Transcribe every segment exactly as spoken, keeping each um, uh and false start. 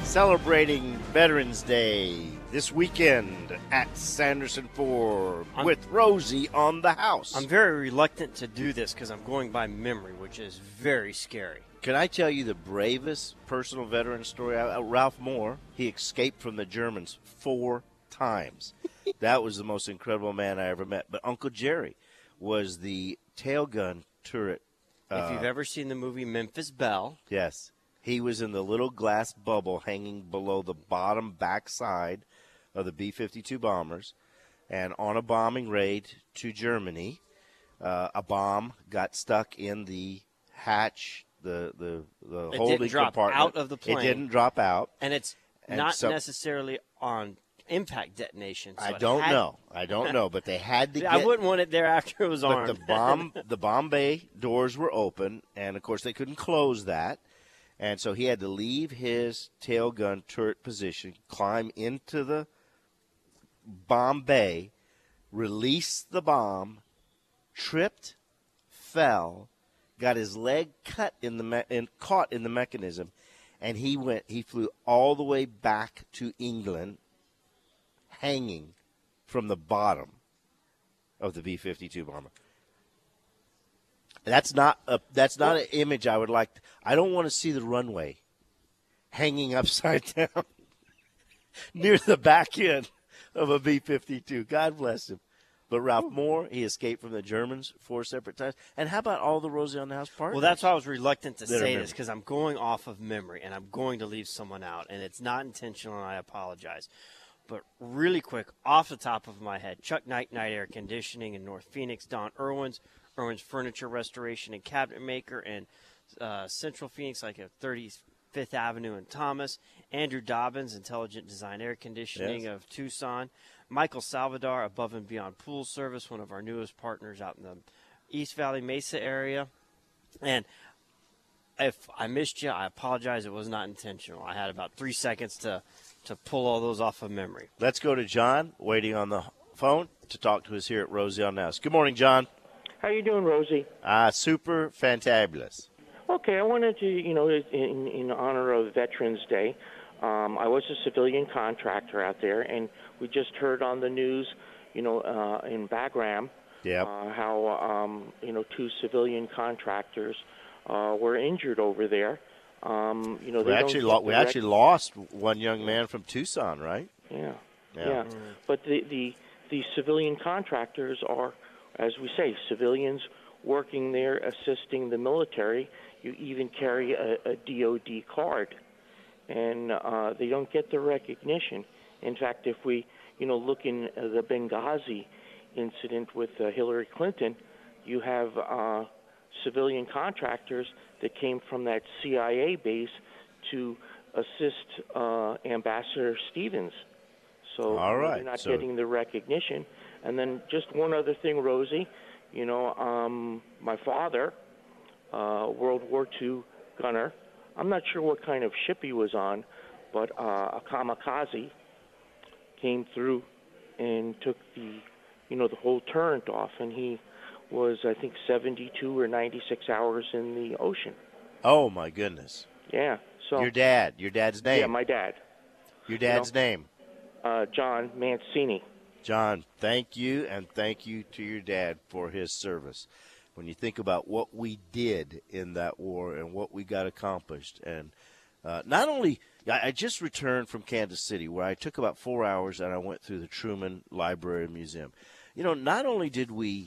Celebrating Veterans Day this weekend at Sanderson Ford I'm, with Rosie on the house. I'm very reluctant to do this because I'm going by memory, which is very scary. Can I tell you the bravest personal veteran story? Uh, Ralph Moore, he escaped from the Germans four times. That was the most incredible man I ever met. But Uncle Jerry was the tail gun turret. If uh, you've ever seen the movie Memphis Belle. Yes. He was in the little glass bubble hanging below the bottom backside of the B fifty-two bombers. And on a bombing raid to Germany, uh, a bomb got stuck in the hatch, the, the, the It holding didn't drop compartment. out of the plane. It didn't drop out. And it's And not so- necessarily on impact detonation. So I it don't had- know. I don't know, but they had to get. I wouldn't want it there after it was But armed. the bomb, the bomb bay doors were open, and of course they couldn't close that, and so he had to leave his tail gun turret position, climb into the bomb bay, release the bomb, tripped, fell, got his leg cut in the me- and caught in the mechanism, and he went. He flew all the way back to England, hanging from the bottom of the B fifty-two bomber. That's not a that's not an image I would like. To, I don't want to see the runway hanging upside down near the back end of a B fifty-two. God bless him. But Ralph Moore, he escaped from the Germans four separate times. And how about all the Rosie on the House partners? Well, that's why I was reluctant to That are say memory. this, because I'm going off of memory, and I'm going to leave someone out, and it's not intentional, and I apologize. But really quick, off the top of my head, Chuck Knight, Night Air Conditioning in North Phoenix, Don Irwin's, Irwin's Furniture Restoration and Cabinet Maker in uh, Central Phoenix, like at thirty-fifth Avenue in Thomas, Andrew Dobbins, Intelligent Design Air Conditioning Yes. of Tucson, Michael Salvador, Above and Beyond Pool Service, one of our newest partners out in the East Valley Mesa area. And if I missed you, I apologize. It was not intentional. I had about three seconds to, to pull all those off of memory. Let's go to John, waiting on the phone to talk to us here at Rosie on the House. Good morning, John. How you doing, Rosie? Uh, super fantabulous. Okay, I wanted to, you know, in, in honor of Veterans Day, um, I was a civilian contractor out there, and we just heard on the news, you know, uh, in Bagram, Yep. uh, how, um, you know, two civilian contractors uh, were injured over there. Um, you know, We they actually don't lo- get we the rec- actually lost one young man from Tucson, right? Yeah, Yeah. yeah. But the, the the civilian contractors are, as we say, civilians working there, assisting the military. You even carry a, a D O D card, and uh, they don't get the recognition. In fact, if we, you know, look in uh, the Benghazi incident with uh, Hillary Clinton, you have uh, civilian contractors that came from that C I A base to assist uh, Ambassador Stevens. So All you know, right, they're not so- getting the recognition. And then just one other thing, Rosie, you know, um, my father, uh, World War Two gunner, I'm not sure what kind of ship he was on, but uh, a kamikaze came through and took the, you know, the whole turret off, and he was, I think, seventy-two or ninety-six hours in the ocean. Oh, my goodness. Yeah. So Your dad. Your dad's name. yeah, my dad, Your dad's name. uh, John Mancini. John, thank you, and thank you to your dad for his service. When you think about what we did in that war and what we got accomplished, and uh, not only I I just returned from Kansas City, where I took about four hours and I went through the Truman Library and Museum. You know, not only did we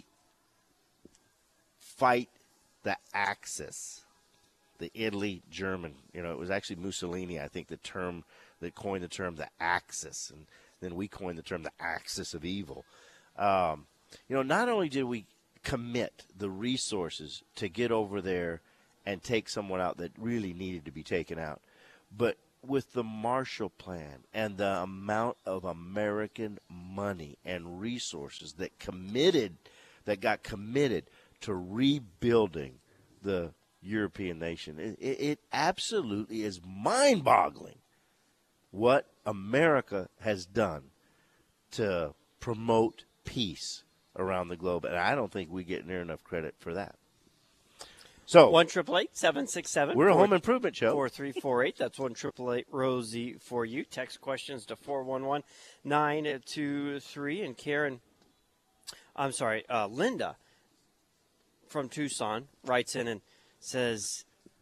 fight the Axis, the Italy German, you know, it was actually Mussolini, I think, the term that coined the term the Axis, and then we coined the term the Axis of evil. Um, you know, not only did we commit the resources to get over there and take someone out that really needed to be taken out, but with the Marshall Plan and the amount of American money and resources that committed, that got committed to rebuilding the European nation, it, it, it absolutely is mind-boggling what America has done to promote peace around the globe, and I don't think we get near enough credit for that. So one triple eight seven six seven. we're a home improvement show. Four three four eight. That's one triple eight Rosie for you. Text questions to four one one nine two three. And Karen, I'm sorry, uh, Linda from Tucson writes in and says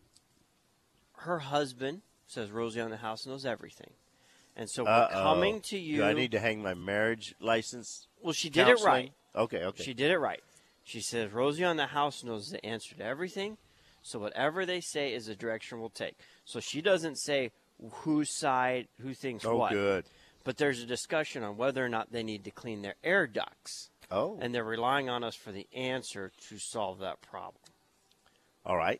her husband says Rosie on the House knows everything, and so we're Uh-oh. coming to you. Do I need to hang my marriage license? Well, she did it counseling? right. Okay, okay. She did it right. She says Rosie on the House knows the answer to everything, so whatever they say is the direction we'll take. So she doesn't say whose side, who thinks oh, what. good. But there's a discussion on whether or not they need to clean their air ducts. Oh. And they're relying on us for the answer to solve that problem. All right.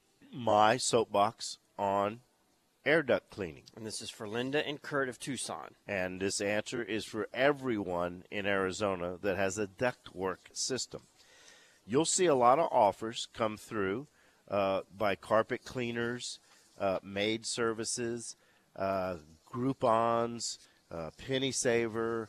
My soapbox on air duct cleaning. And this is for Linda and Kurt of Tucson. And this answer is for everyone in Arizona that has a ductwork system. You'll see a lot of offers come through uh, by carpet cleaners, uh, maid services, uh, Groupons, uh, Penny Saver.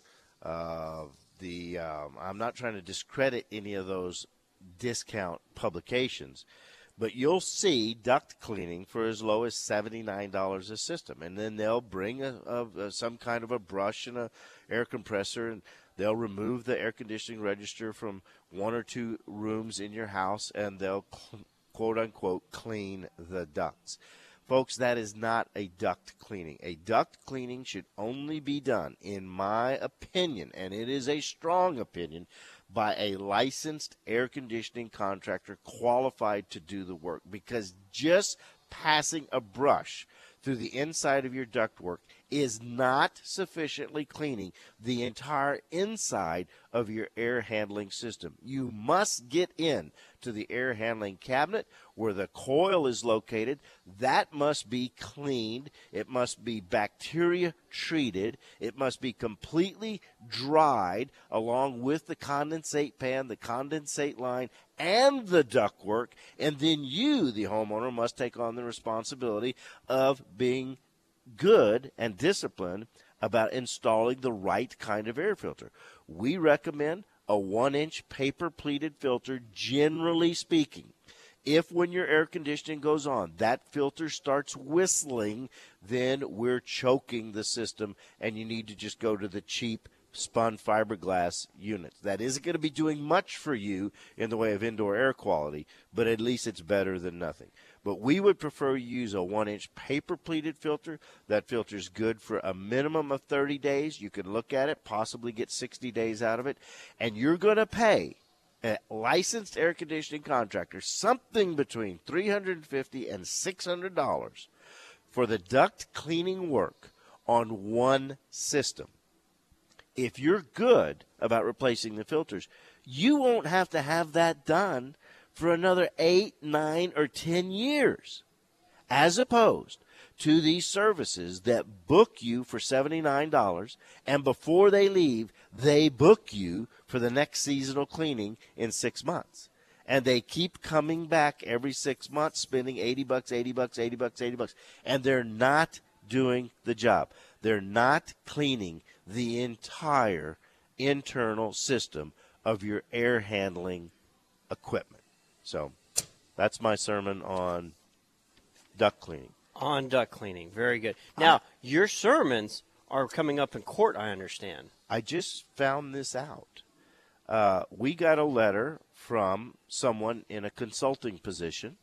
Uh, the um, I'm not trying to discredit any of those discount publications, but you'll see duct cleaning for as low as seventy-nine dollars a system. And then they'll bring a, a, a, some kind of a brush and a air compressor, and they'll remove the air conditioning register from one or two rooms in your house, and they'll, quote-unquote, clean the ducts. Folks, that is not a duct cleaning. A duct cleaning should only be done, in my opinion, and it is a strong opinion, by a licensed air conditioning contractor qualified to do the work, because just passing a brush through the inside of your ductwork is not sufficiently cleaning the entire inside of your air handling system. You must get in to the air handling cabinet where the coil is located. That must be cleaned. It must be bacteria treated. It must be completely dried along with the condensate pan, the condensate line, and the ductwork. And then you, the homeowner, must take on the responsibility of being good and disciplined about installing the right kind of air filter. We recommend a one-inch paper-pleated filter, generally speaking. If when your air conditioning goes on, that filter starts whistling, then we're choking the system, and you need to just go to the cheap spun fiberglass units. That isn't going to be doing much for you in the way of indoor air quality, but at least it's better than nothing. But we would prefer you use a one-inch paper-pleated filter. That filter is good for a minimum of thirty days. You can look at it, possibly get sixty days out of it, and you're going to pay a licensed air conditioning contractor something between three hundred fifty dollars and six hundred dollars for the duct cleaning work on one system. If you're good about replacing the filters, you won't have to have that done for another eight, nine, or ten years, as opposed to these services that book you for seventy-nine dollars, and before they leave, they book you for the next seasonal cleaning in six months. And they keep coming back every six months, spending eighty bucks, eighty bucks, eighty bucks, eighty bucks, and they're not doing the job. They're not cleaning the entire internal system of your air handling equipment. So that's my sermon on duct cleaning. On duct cleaning. Very good. Now, your sermons are coming up in court, I understand. I just found this out. Uh, we got a letter from someone in a consulting position,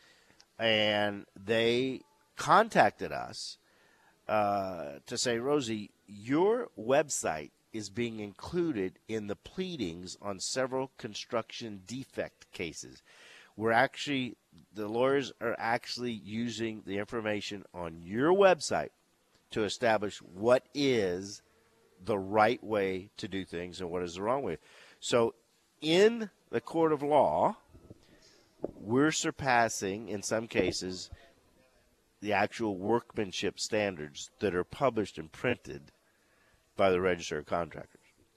and they contacted us uh, to say, Rosie, your website is being included in the pleadings on several construction defect cases. We're actually, the lawyers are actually using the information on your website to establish what is the right way to do things and what is the wrong way. So in the court of law, we're surpassing, in some cases, the actual workmanship standards that are published and printed by the Register of Contractors.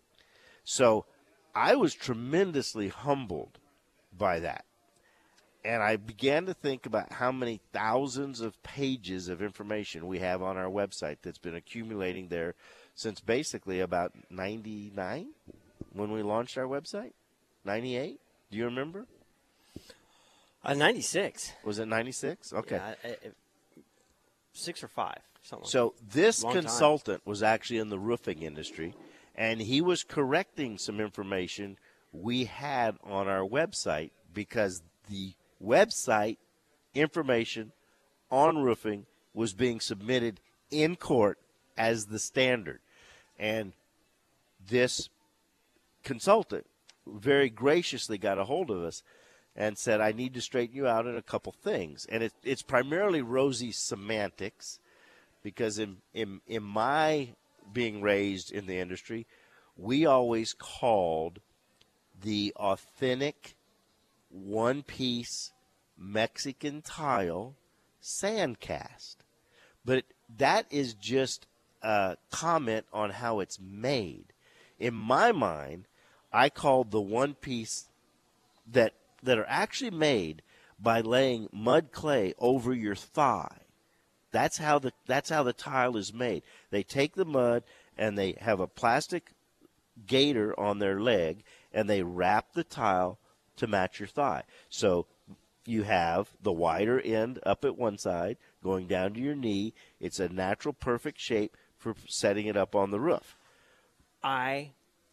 So I was tremendously humbled by that. And I began to think about how many thousands of pages of information we have on our website that's been accumulating there since basically about ninety-nine when we launched our website. ninety-eight? Do you remember? Uh, ninety-six. Was it ninety-six? Okay. Yeah, I- I- six or five, something. So this Long time. consultant was actually in the roofing industry, and he was correcting some information we had on our website because the website information on roofing was being submitted in court as the standard. And this consultant very graciously got a hold of us and said, I need to straighten you out in a couple things. And it, it's primarily rosy semantics because in, in, in my being raised in the industry, we always called the authentic one-piece Mexican tile sandcast. But that is just a comment on how it's made. In my mind, I called the one-piece that that are actually made by laying mud clay over your thigh. That's how the that's how the tile is made. They take the mud and they have a plastic gaiter on their leg and they wrap the tile to match your thigh. So you have the wider end up at one side going down to your knee. It's a natural, perfect shape for setting it up on the roof. I,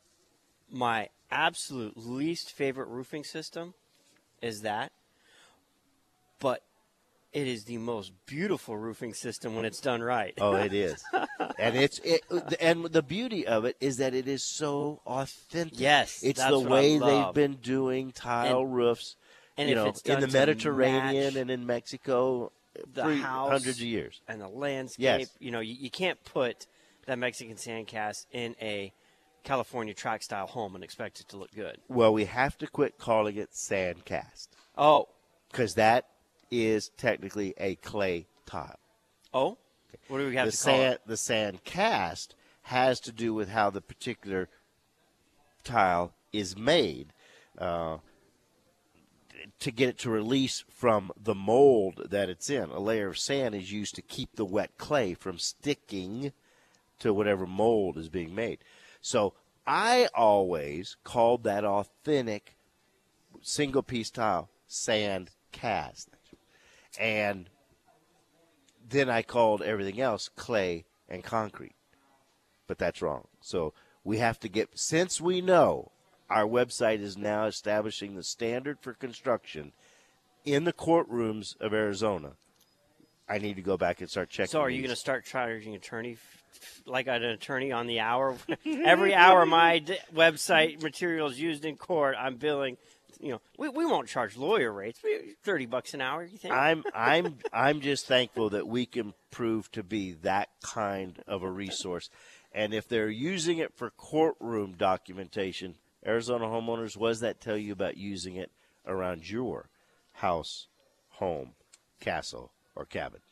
my absolute least favorite roofing system is that, but it is the most beautiful roofing system when it's done right. Oh, it is. And it's it, and the beauty of it is that it is so authentic. Yes, it's that's the what way I they've love. been doing tile And- roofs, and you if know, it's in done the to Mediterranean match and in Mexico the for house hundreds of years. and the landscape. Yes. You know, you, you can't put that Mexican sandcast in a California track style home and expect it to look good. Well, we have to quit calling it sandcast Oh, because that is technically a clay tile. oh, what do we have The to call sand, it? the sand cast has to do with how the particular tile is made uh, to get it to release from the mold that it's in. A layer of sand is used to keep the wet clay from sticking to whatever mold is being made. So I always called that authentic single piece tile sand cast. And then I called everything else clay and concrete. But that's wrong. So we have to get, since we know our website is now establishing the standard for construction in the courtrooms of Arizona, I need to go back and start checking. So are you these. going to start charging attorney f- f- like an attorney on the hour? Every hour my d- website material is used in court, I'm billing. You know, we, we won't charge lawyer rates. We- Thirty bucks an hour, you think? I'm I'm I'm just thankful that we can prove to be that kind of a resource. And if they're using it for courtroom documentation, Arizona homeowners, what does that tell you about using it around your house, home, castle, or cabin?